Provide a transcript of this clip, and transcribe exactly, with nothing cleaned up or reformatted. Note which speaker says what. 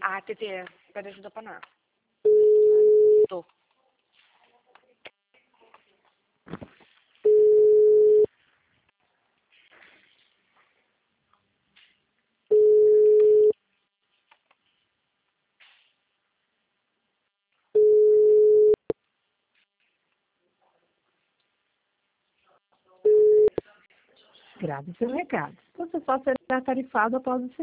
Speaker 1: Ah, Tetê, pede ajuda pra nós. Tô.
Speaker 2: Grave seu recado. Você só será tarifado após o